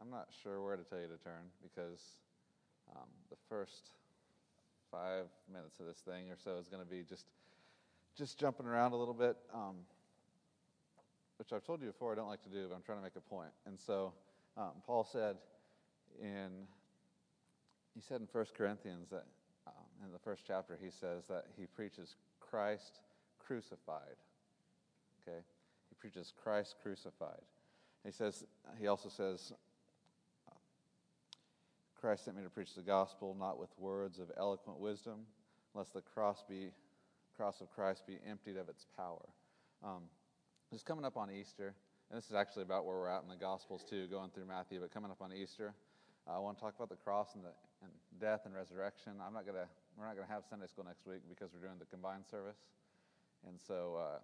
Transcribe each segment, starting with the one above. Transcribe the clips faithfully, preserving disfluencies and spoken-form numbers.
I'm not sure where to tell you to turn because um, the first five minutes of this thing or so is going to be just just jumping around a little bit, um, which I've told you before I don't like to do, but I'm trying to make a point. And so um, Paul said in, he said in First Corinthians that um, in the first chapter he says that he preaches Christ crucified. Okay, he preaches Christ crucified. He says, he also says, Christ sent me to preach the gospel, not with words of eloquent wisdom, lest the cross be cross of Christ be emptied of its power. Um, just coming up on Easter, and this is actually about where we're at in the Gospels too, going through Matthew, but coming up on Easter, uh, I want to talk about the cross and the and death and resurrection. I'm not gonna, we're not gonna have Sunday school next week because we're doing the combined service, and so uh,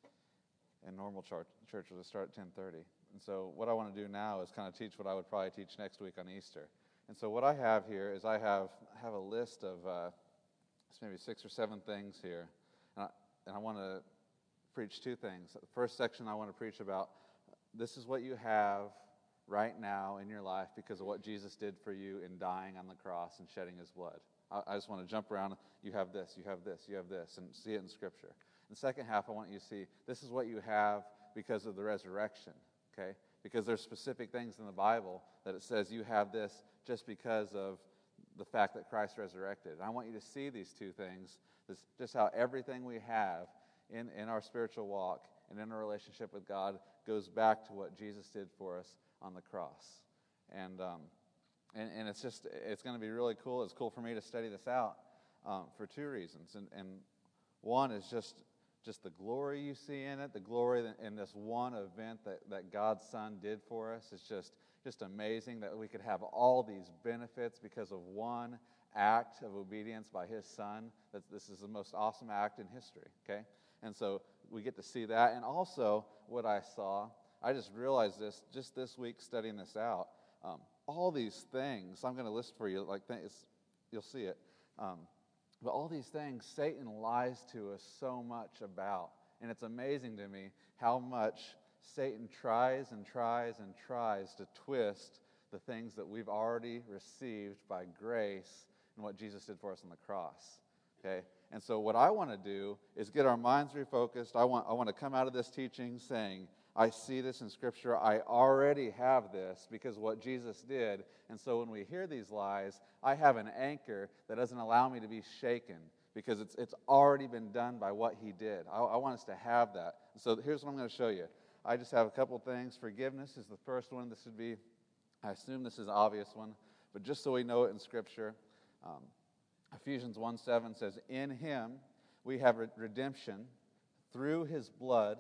in normal church, church will start at ten thirty. And so what I want to do now is kind of teach what I would probably teach next week on Easter. And so what I have here is I have have a list of uh, maybe six or seven things here, and I, and I want to preach two things. The first section I want to preach about, this is what you have right now in your life because of what Jesus did for you in dying on the cross and shedding his blood. I, I just want to jump around. You have this, you have this, you have this, and see it in Scripture. In the second half, I want you to see this is what you have because of the resurrection, okay? Because there's specific things in the Bible that it says you have this just because of the fact that Christ resurrected. And I want you to see these two things, this, just how everything we have in, in our spiritual walk and in our relationship with God goes back to what Jesus did for us on the cross. And um, and, and it's just, it's going to be really cool. It's cool for me to study this out um, for two reasons. And, and one is just Just the glory you see in it, the glory in this one event that, that God's Son did for us. It's just, just amazing that we could have all these benefits because of one act of obedience by His Son. That this is the most awesome act in history, okay? And so we get to see that. And also what I saw, I just realized this just this week studying this out. Um, all these things, I'm going to list for you, like things, you'll see it. Um, But all these things Satan lies to us so much about. And it's amazing to me how much Satan tries and tries and tries to twist the things that we've already received by grace and what Jesus did for us on the cross. Okay? And so what I want to do is get our minds refocused. I want, I want to come out of this teaching saying, I see this in Scripture. I already have this because of what Jesus did. And so when we hear these lies, I have an anchor that doesn't allow me to be shaken because it's it's already been done by what He did. I, I want us to have that. So here's what I'm going to show you. I just have a couple things. Forgiveness is the first one. This would be, I assume this is an obvious one, but just so we know it in Scripture, um, Ephesians one seven says, in Him we have redemption through His blood,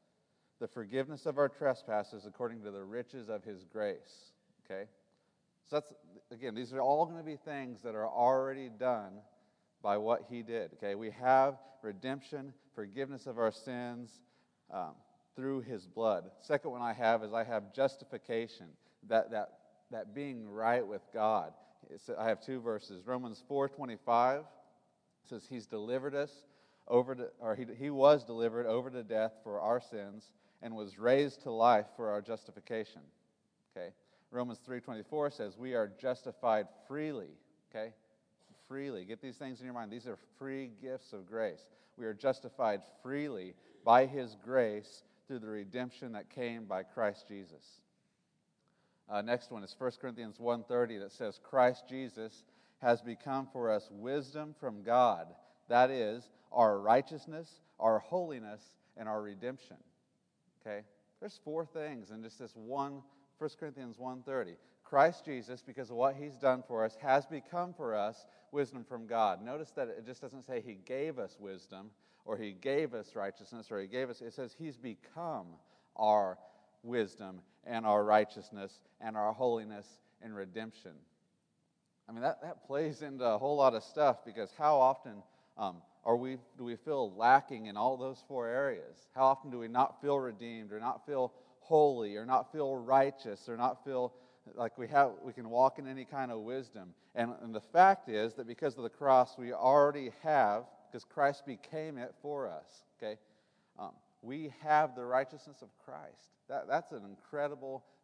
the forgiveness of our trespasses according to the riches of His grace. Okay? So that's, again, these are all going to be things that are already done by what He did. Okay? We have redemption, forgiveness of our sins um, through His blood. Second one I have is I have justification, that that that being right with God. It's, I have two verses. Romans four twenty-five says He's delivered us over to, or he, he was delivered over to death for our sins and was raised to life for our justification. Okay? Romans three twenty-four says we are justified freely. Okay? Freely. Get these things in your mind. These are free gifts of grace. We are justified freely by His grace through the redemption that came by Christ Jesus. Uh, next one is First Corinthians one thirty that says Christ Jesus has become for us wisdom from God. That is, our righteousness, our holiness, and our redemption. Okay? There's four things in just this one, First Corinthians one thirty. Christ Jesus, because of what He's done for us, has become for us wisdom from God. Notice that it just doesn't say He gave us wisdom, or He gave us righteousness, or He gave us, it says He's become our wisdom and our righteousness and our holiness and redemption. I mean, that, that plays into a whole lot of stuff because how often um, are we do we feel lacking in all those four areas? How often do we not feel redeemed or not feel holy or not feel righteous or not feel like we have we can walk in any kind of wisdom? And, and the fact is that because of the cross, we already have, because Christ became it for us, okay? Um, we have the righteousness of Christ. That, that's an incredible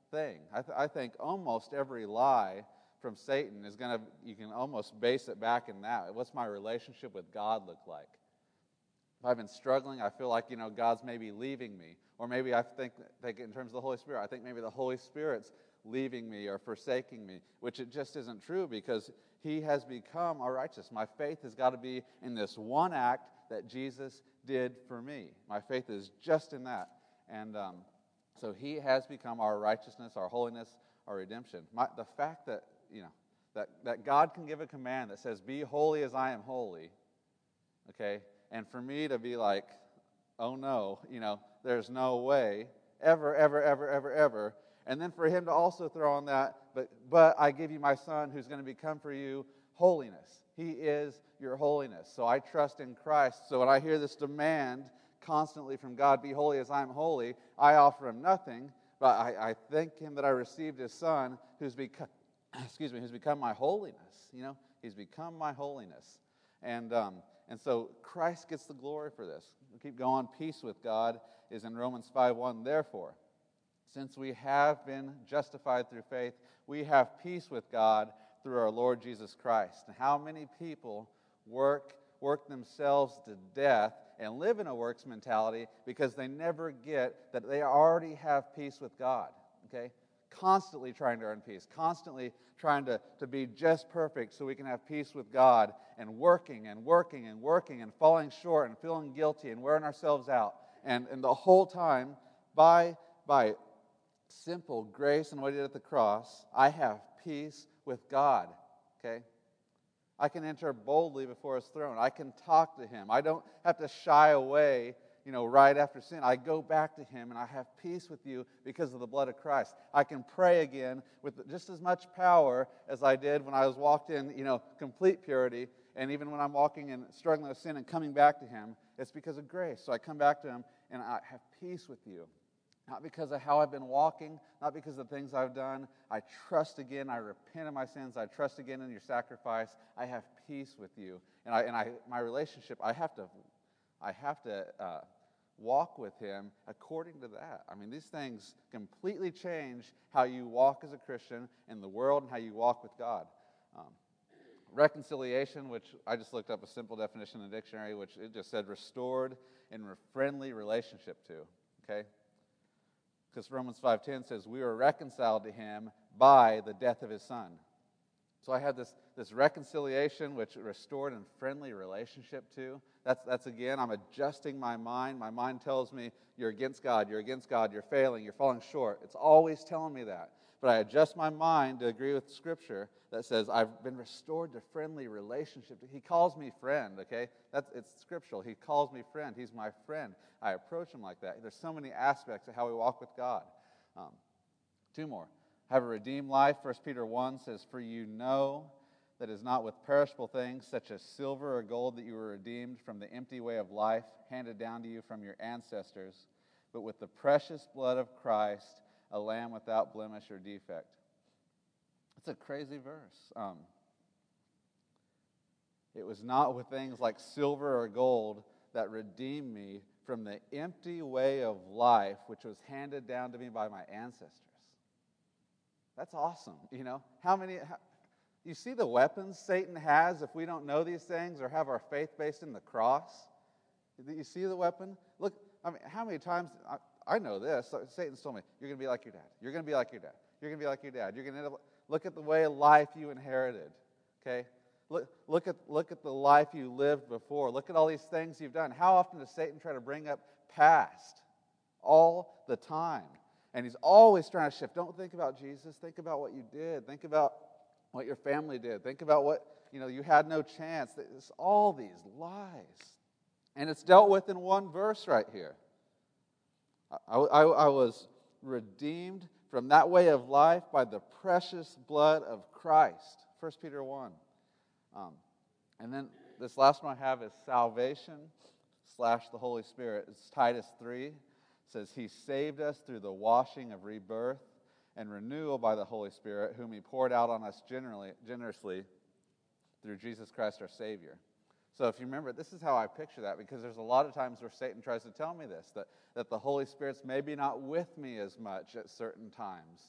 thing. I, th- I think almost every lie from Satan is going to, you can almost base it back in that. What's my relationship with God look like? If I've been struggling, I feel like, you know, God's maybe leaving me. Or maybe I think, think in terms of the Holy Spirit, I think maybe the Holy Spirit's leaving me or forsaking me, which it just isn't true because he has become our righteousness. My faith has got to be in this one act that Jesus did for me. My faith is just in that. And um, so he has become our righteousness, our holiness, our redemption. My, the fact that, you know, that, that God can give a command that says, be holy as I am holy, okay, and for me to be like, oh no, you know, there's no way, ever, ever, ever, ever, ever. And then for him to also throw on that, but but I give you my son who's going to become for you holiness. He is your holiness. So I trust in Christ. So when I hear this demand constantly from God, be holy as I am holy, I offer him nothing, but I, I thank him that I received his son who's become, excuse me, who's become my holiness. You know, he's become my holiness. And um, and so Christ gets the glory for this. We'll keep going. Peace with God is in Romans five one. Therefore, since we have been justified through faith, we have peace with God through our Lord Jesus Christ. And how many people work work themselves to death and live in a works mentality because they never get that they already have peace with God, okay? Constantly trying to earn peace, constantly trying to, to be just perfect so we can have peace with God, and working and working and working and falling short and feeling guilty and wearing ourselves out. And, and the whole time, by, by simple grace and what he did at the cross, I have peace with God, okay? I can enter boldly before his throne. I can talk to him. I don't have to shy away, you know, right after sin. I go back to him, and I have peace with you because of the blood of Christ. I can pray again with just as much power as I did when I was walked in, you know, complete purity. And even when I'm walking and struggling with sin and coming back to him, it's because of grace. So I come back to him, and I have peace with you. Not because of how I've been walking, not because of the things I've done. I trust again. I repent of my sins. I trust again in your sacrifice. I have peace with you, and I and I my relationship. I have to, I have to uh, walk with him according to that. I mean, these things completely change how you walk as a Christian in the world and how you walk with God. Um, reconciliation, which I just looked up a simple definition in the dictionary, which it just said restored in a friendly relationship to. Okay. Because Romans five ten says, we were reconciled to him by the death of his son. So I had this, this reconciliation, which restored and friendly relationship to. That's, that's again, I'm adjusting my mind. My mind tells me, you're against God, you're against God, you're failing, you're falling short. It's always telling me that. But I adjust my mind to agree with Scripture that says I've been restored to friendly relationship. He calls me friend, okay? That's it's scriptural. He calls me friend. He's my friend. I approach him like that. There's so many aspects of how we walk with God. Um, two more. Have a redeemed life. First Peter one says, for you know that it is not with perishable things such as silver or gold that you were redeemed from the empty way of life handed down to you from your ancestors, but with the precious blood of Christ, a lamb without blemish or defect. It's a crazy verse. Um, it was not with things like silver or gold that redeemed me from the empty way of life which was handed down to me by my ancestors. That's awesome, you know. How many, how, you see the weapons Satan has if we don't know these things or have our faith based in the cross? You see the weapon? Look, I mean, how many times, I, I know this, Satan's told me, you're going to be like your dad. You're going to be like your dad. You're going to be like your dad. You're going to look at the way of life you inherited, okay? Look, look, at, look at the life you lived before. Look at all these things you've done. How often does Satan try to bring up past? All the time. And he's always trying to shift. Don't think about Jesus. Think about what you did. Think about what your family did. Think about what, you know, you had no chance. It's all these lies. And it's dealt with in one verse right here. I, I, I was redeemed from that way of life by the precious blood of Christ. First Peter one. Um, and then this last one I have is salvation slash the Holy Spirit. It's Titus three. It says, he saved us through the washing of rebirth and renewal by the Holy Spirit, whom he poured out on us generally, generously through Jesus Christ our Savior. So if you remember, this is how I picture that, because there's a lot of times where Satan tries to tell me this, that, that the Holy Spirit's maybe not with me as much at certain times.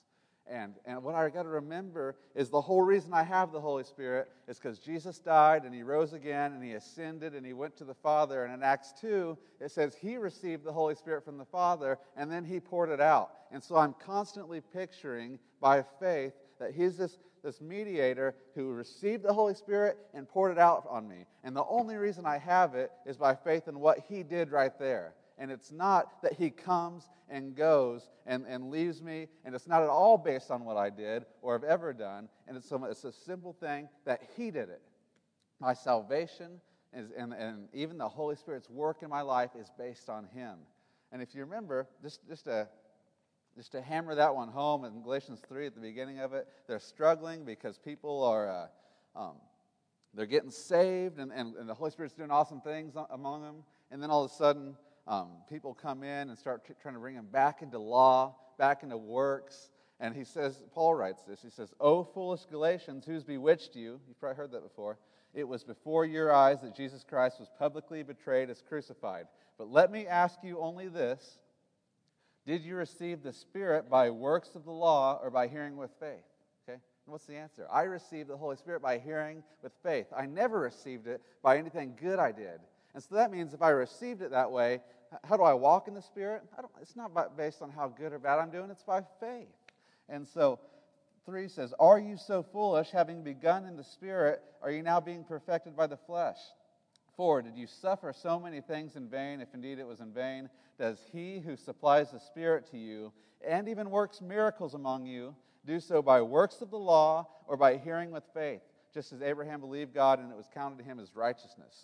And, and what I got to remember is the whole reason I have the Holy Spirit is because Jesus died and he rose again and he ascended and he went to the Father. And in Acts two, it says he received the Holy Spirit from the Father and then he poured it out. And so I'm constantly picturing by faith that he's this, this mediator who received the Holy Spirit and poured it out on me. And the only reason I have it is by faith in what he did right there. And it's not that he comes and goes and, and leaves me, and it's not at all based on what I did or have ever done, and it's, some, it's a simple thing that he did it. My salvation is, and, and even the Holy Spirit's work in my life is based on him. And if you remember, just, just, to, just to hammer that one home in Galatians three at the beginning of it, they're struggling because people are... Uh, um, they're getting saved, and, and, and the Holy Spirit's doing awesome things among them, and then all of a sudden... Um, people come in and start t- trying to bring him back into law, back into works. And he says, Paul writes this, he says, "O foolish Galatians, who's bewitched you?" You've probably heard that before. "It was before your eyes that Jesus Christ was publicly betrayed as crucified. But let me ask you only this. Did you receive the Spirit by works of the law or by hearing with faith?" Okay? And what's the answer? I received the Holy Spirit by hearing with faith. I never received it by anything good I did. And so that means if I received it that way, how do I walk in the Spirit? I don't, it's not by, based on how good or bad I'm doing. It's by faith. And so three says, "Are you so foolish, having begun in the Spirit, are you now being perfected by the flesh? Four, did you suffer so many things in vain, if indeed it was in vain? Does he who supplies the Spirit to you, and even works miracles among you, do so by works of the law or by hearing with faith? Just as Abraham believed God, and it was counted to him as righteousness."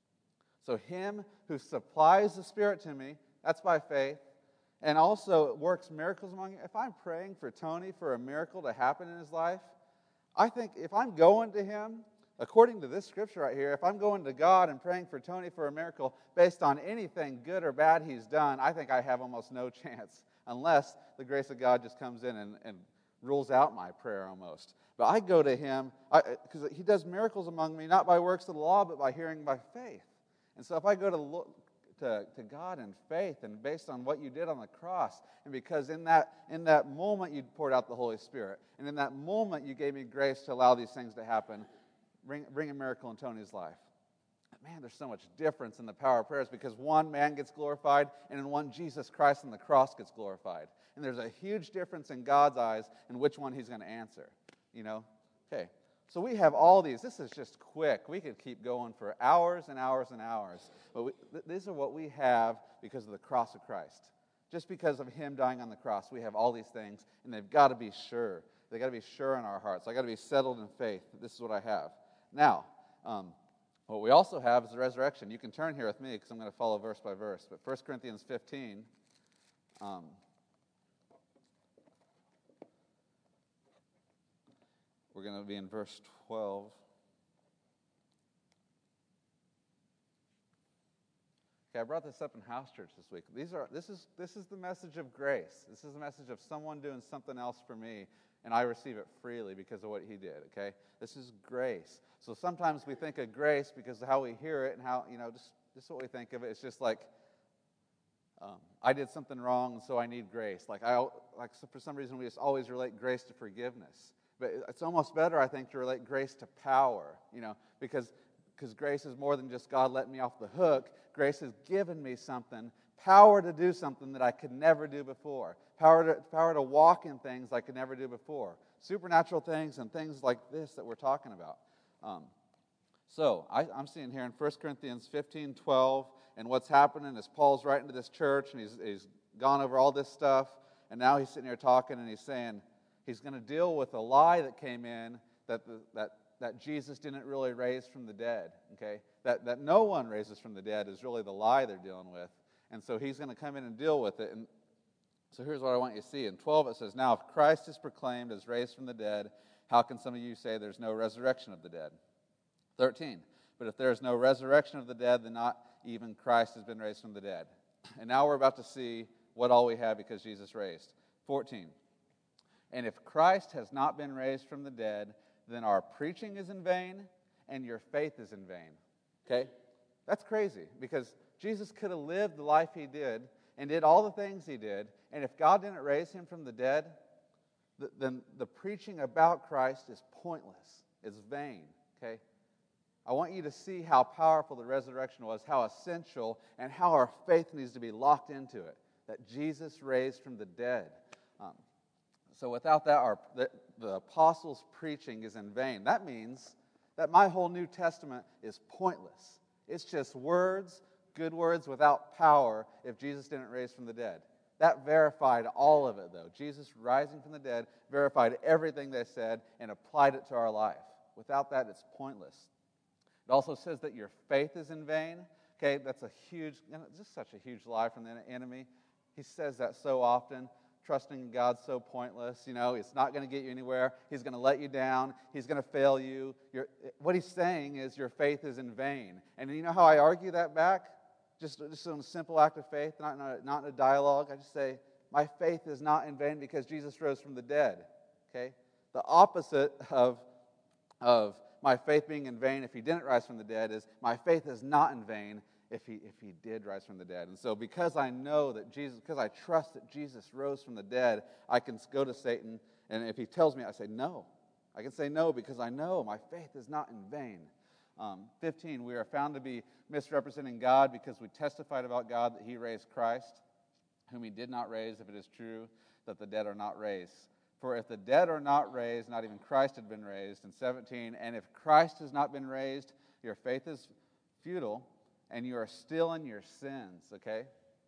So him who supplies the Spirit to me, that's by faith, and also works miracles among you. If I'm praying for Tony for a miracle to happen in his life, I think if I'm going to him, according to this scripture right here, if I'm going to God and praying for Tony for a miracle based on anything good or bad he's done, I think I have almost no chance, unless the grace of God just comes in and, and rules out my prayer almost. But I go to him, because he does miracles among me, not by works of the law, but by hearing by faith. And so if I go to, look, to to God in faith and based on what you did on the cross, and because in that in that moment you poured out the Holy Spirit, and in that moment you gave me grace to allow these things to happen, bring, bring a miracle in Tony's life. Man, there's so much difference in the power of prayers because one man gets glorified, and in one Jesus Christ on the cross gets glorified. And there's a huge difference in God's eyes in which one he's going to answer. You know? Okay. So we have all these. This is just quick. We could keep going for hours and hours and hours. But we, th- these are what we have because of the cross of Christ. Just because of him dying on the cross, we have all these things, and they've got to be sure. They've got to be sure in our hearts. I've got to be settled in faith. This is what I have. Now, um, what we also have is the resurrection. You can turn here with me because I'm going to follow verse by verse. But First Corinthians fifteen, um, we're going to be in verse twelve. Okay, I brought this up in house church this week. These are this is this is the message of grace. This is the message of someone doing something else for me, and I receive it freely because of what he did. Okay, this is grace. So sometimes we think of grace because of how we hear it and how you know just just what we think of it. It's just like um, I did something wrong, and so I need grace. Like I like so for some reason we just always relate grace to forgiveness. But it's almost better, I think, to relate grace to power, you know, because because grace is more than just God letting me off the hook. Grace has given me something, power to do something that I could never do before, power to, power to walk in things I could never do before, supernatural things and things like this that we're talking about. Um, so I, I'm seeing here in First Corinthians fifteen twelve, and what's happening is Paul's writing to this church, and he's, he's gone over all this stuff, and now he's sitting here talking, and he's saying, he's going to deal with a lie that came in that the, that that Jesus didn't really raise from the dead. Okay, that that no one raises from the dead is really the lie they're dealing with, and so he's going to come in and deal with it. And so here's what I want you to see. In twelve it says, "Now if Christ is proclaimed as raised from the dead, how can some of you say there's no resurrection of the dead?" thirteen, "But if there is no resurrection of the dead, then not even Christ has been raised from the dead." And now we're about to see what all we have because Jesus raised. fourteen. "And if Christ has not been raised from the dead, then our preaching is in vain and your faith is in vain." Okay? That's crazy because Jesus could have lived the life he did and did all the things he did, and if God didn't raise him from the dead, th- then the preaching about Christ is pointless. It's vain, okay? I want you to see how powerful the resurrection was, how essential, and how our faith needs to be locked into it, that Jesus raised from the dead. Um, so without that, our, the, the apostles' preaching is in vain. That means that my whole New Testament is pointless. It's just words, good words without power if Jesus didn't raise from the dead. That verified all of it, though. Jesus rising from the dead verified everything they said and applied it to our life. Without that, it's pointless. It also says that your faith is in vain. Okay, that's a huge, just such a huge lie from the enemy. He says that so often. Trusting in God's so pointless. You know, it's not going to get you anywhere. He's going to let you down. He's going to fail you. You're, what he's saying is your faith is in vain. And you know how I argue that back? Just, just on a simple act of faith, not in a, not in a dialogue. I just say, my faith is not in vain because Jesus rose from the dead. Okay? The opposite of, of my faith being in vain if he didn't rise from the dead is my faith is not in vain if he if he did rise from the dead. And so because I know that Jesus, because I trust that Jesus rose from the dead, I can go to Satan, and if he tells me, I say no. I can say no because I know my faith is not in vain. Um, fifteen, we are found to be misrepresenting God because we testified about God that he raised Christ, whom he did not raise, if it is true that the dead are not raised. For if the dead are not raised, not even Christ had been raised. And seventeen, and if Christ has not been raised, your faith is futile, and you are still in your sins, okay?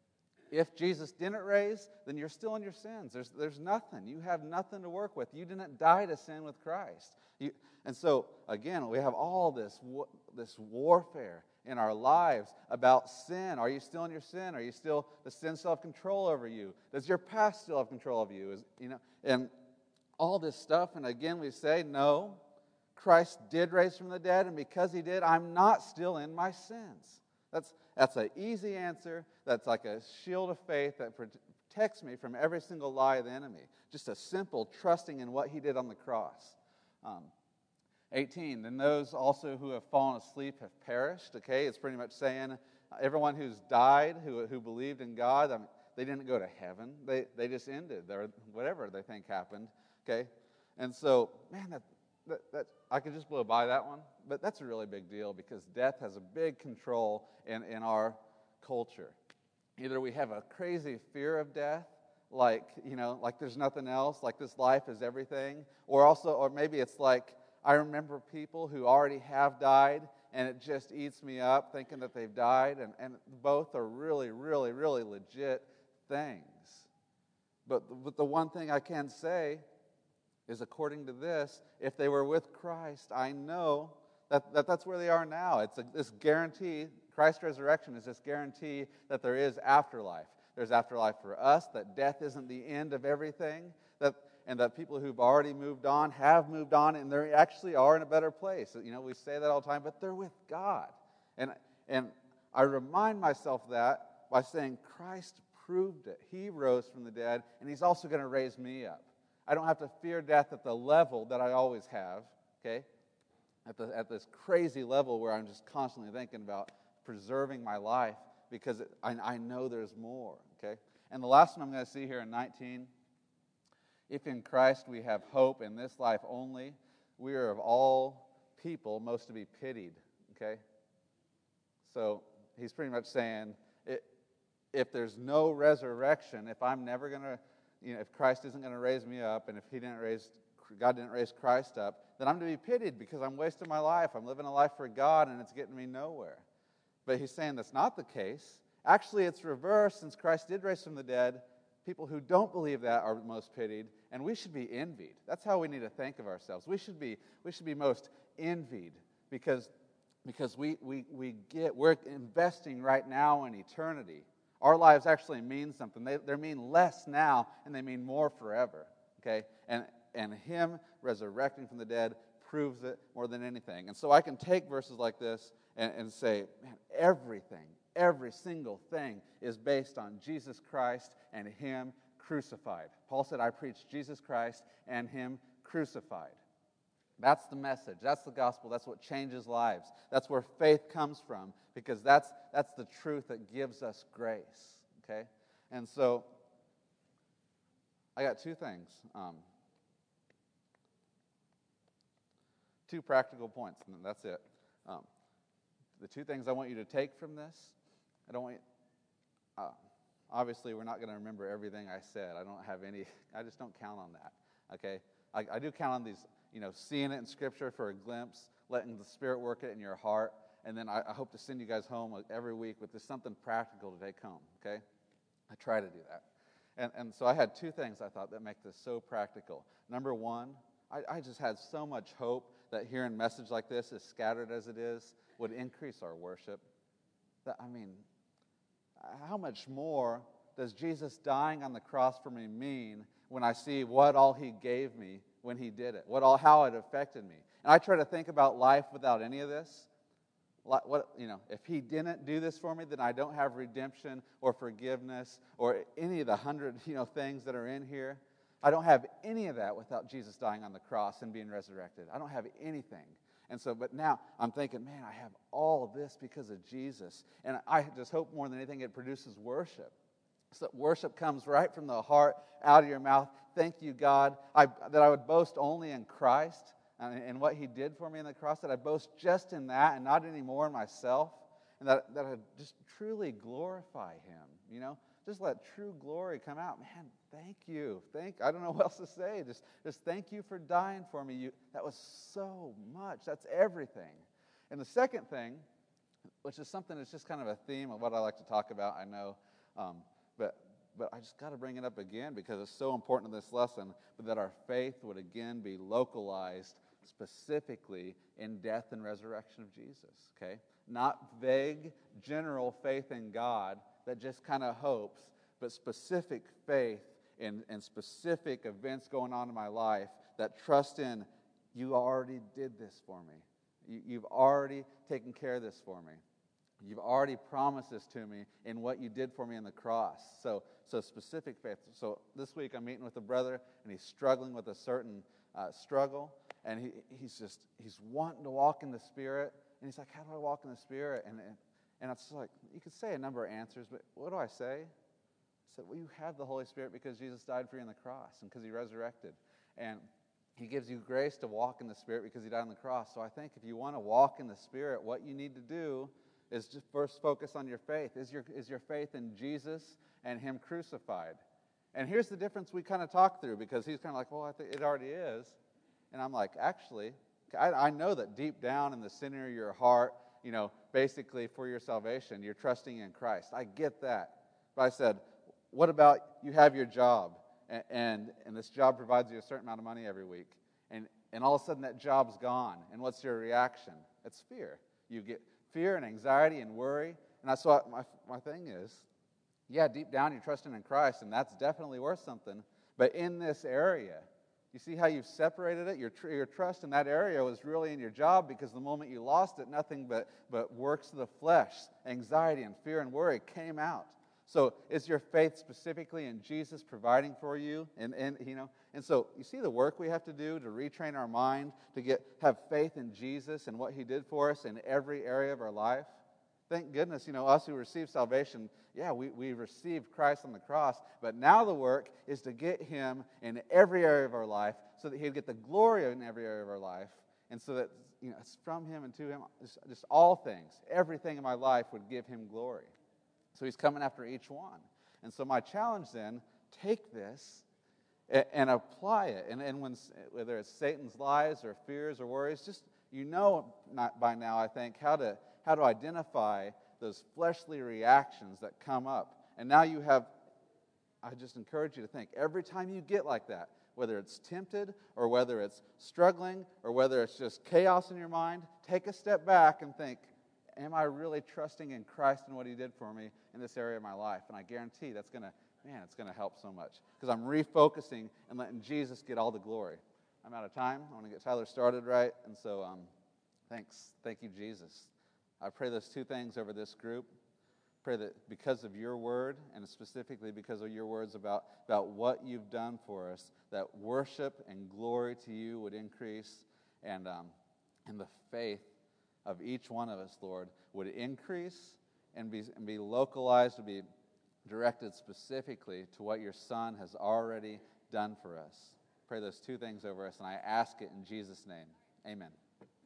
If Jesus didn't raise, then you're still in your sins. There's, there's nothing. You have nothing to work with. You didn't die to sin with Christ. You, and so, again, we have all this, this warfare in our lives about sin. Are you still in your sin? Are you still, does sin still have control over you? Does your past still have control over you? Is, you know, and all this stuff, and again, we say, no, Christ did raise from the dead, and because he did, I'm not still in my sins. That's that's an easy answer. That's like a shield of faith that protects me from every single lie of the enemy. Just a simple trusting in what he did on the cross. Um, eighteen, then those also who have fallen asleep have perished. Okay, it's pretty much saying everyone who's died, who who believed in God, I mean, they didn't go to heaven. They they just ended. Or whatever they think happened. Okay, and so, man, that That, that, I could just blow by that one, but that's a really big deal because death has a big control in, in our culture. Either we have a crazy fear of death, like, you know, like there's nothing else, like this life is everything, or also, or maybe it's like, I remember people who already have died, and it just eats me up thinking that they've died, and, and both are really, really, really legit things. But, but the one thing I can say is according to this, if they were with Christ, I know that, that that's where they are now. It's a, this guarantee, Christ's resurrection is this guarantee that there is afterlife. There's afterlife for us, that death isn't the end of everything, that and that people who've already moved on have moved on, and they actually are in a better place. You know, we say that all the time, but they're with God. And, and I remind myself that by saying Christ proved it. He rose from the dead, and he's also going to raise me up. I don't have to fear death at the level that I always have, okay? At, the, at this crazy level where I'm just constantly thinking about preserving my life because it, I, I know there's more, okay? And the last one I'm going to see here in nineteen, if in Christ we have hope in this life only, we are of all people most to be pitied, okay? So he's pretty much saying, it, if there's no resurrection, if I'm never going to, you know, if Christ isn't going to raise me up, and if He didn't raise, God didn't raise Christ up, then I'm to be pitied because I'm wasting my life. I'm living a life for God, and it's getting me nowhere. But he's saying that's not the case. Actually, it's reversed. Since Christ did raise from the dead, people who don't believe that are most pitied, and we should be envied. That's how we need to think of ourselves. We should be we should be most envied because because we we we get we're investing right now in eternity. Our lives actually mean something. They, they mean less now, and they mean more forever, okay? And and Him resurrecting from the dead proves it more than anything. And so I can take verses like this and, and say, man, everything, every single thing is based on Jesus Christ and Him crucified. Paul said, I preach Jesus Christ and Him crucified. That's the message. That's the gospel. That's what changes lives. That's where faith comes from, because that's that's the truth that gives us grace. Okay, and so I got two things. Um, two practical points, and that's it. Um, the two things I want you to take from this, I don't want you, uh, obviously we're not going to remember everything I said. I don't have any, I just don't count on that, okay? I, I do count on these, you know, seeing it in Scripture for a glimpse, letting the Spirit work it in your heart, and then I, I hope to send you guys home every week with just something practical to take home, okay? I try to do that. And, and so I had two things I thought that make this so practical. Number one, I, I just had so much hope that hearing a message like this, as scattered as it is, would increase our worship. That, I mean, how much more does Jesus dying on the cross for me mean when I see what all he gave me when he did it, what all how it affected me? And I try to think about life without any of this. What, you know, if he didn't do this for me, then I don't have redemption or forgiveness or any of the hundred, you know, things that are in here. I don't have any of that without Jesus dying on the cross and being resurrected. I don't have anything. And so, but now I'm thinking, man, I have all of this because of Jesus. And I just hope more than anything it produces worship. So worship comes right from the heart, out of your mouth. Thank you, God, I, that I would boast only in Christ and what he did for me on the cross, that I boast just in that and not anymore in myself, and that, that I just truly glorify him, you know? Just let true glory come out. Man, thank you. Thank, I don't know what else to say. Just, just thank you for dying for me. You, that was so much. That's everything. And the second thing, which is something that's just kind of a theme of what I like to talk about, I know, um, but but I just got to bring it up again because it's so important in this lesson, but that our faith would again be localized specifically in death and resurrection of Jesus, okay? Not vague, general faith in God that just kind of hopes, but specific faith in, in specific events going on in my life that trust in, you already did this for me. You, you've already taken care of this for me. You've already promised this to me in what you did for me on the cross. So, so specific faith. So this week I'm meeting with a brother, and he's struggling with a certain uh, struggle, and he, he's just, he's wanting to walk in the Spirit, and he's like, how do I walk in the Spirit? And, and, and it's like, you could say a number of answers, but what do I say? I said, well, you have the Holy Spirit because Jesus died for you on the cross and because he resurrected. And he gives you grace to walk in the Spirit because he died on the cross. So I think if you want to walk in the Spirit, what you need to do is just first focus on your faith. Is your, is your faith in Jesus and him crucified? And here's the difference we kind of talk through, because he's kind of like, well, I think it already is. And I'm like, actually, I, I know that deep down in the center of your heart, you know, basically for your salvation, you're trusting in Christ. I get that. But I said, what about you have your job, and, and, and this job provides you a certain amount of money every week, and, and all of a sudden that job's gone, and what's your reaction? It's fear. You get fear and anxiety and worry. And that's what my, my thing is. Yeah, deep down you're trusting in Christ, and that's definitely worth something. But in this area, you see how you've separated it? Your, tr- your trust in that area was really in your job, because the moment you lost it, nothing but, but works of the flesh, anxiety and fear and worry came out. So is your faith specifically in Jesus providing for you? And, and you know, and so you see the work we have to do to retrain our mind to get have faith in Jesus and what he did for us in every area of our life. Thank goodness, you know, us who receive salvation, yeah, we, we received Christ on the cross, but now the work is to get him in every area of our life so that he'd get the glory in every area of our life, and so that, you know, it's from him and to him, just, just all things, everything in my life would give him glory. So he's coming after each one. And so my challenge then, take this and, and apply it. And, and when, whether it's Satan's lies or fears or worries, just, you know not by now, I think, how to how to identify those fleshly reactions that come up. And now you have, I just encourage you to think, every time you get like that, whether it's tempted or whether it's struggling or whether it's just chaos in your mind, take a step back and think, am I really trusting in Christ and what he did for me in this area of my life? And I guarantee that's going to, man, it's going to help so much, because I'm refocusing and letting Jesus get all the glory. I'm out of time. I want to get Tyler started right. And so um, thanks. Thank you, Jesus. I pray those two things over this group. Pray that because of your word, and specifically because of your words about, about what you've done for us, that worship and glory to you would increase, and um, and the faith of each one of us, Lord, would increase and be and be localized, to be directed specifically to what your Son has already done for us. Pray those two things over us, and I ask it in Jesus' name. Amen.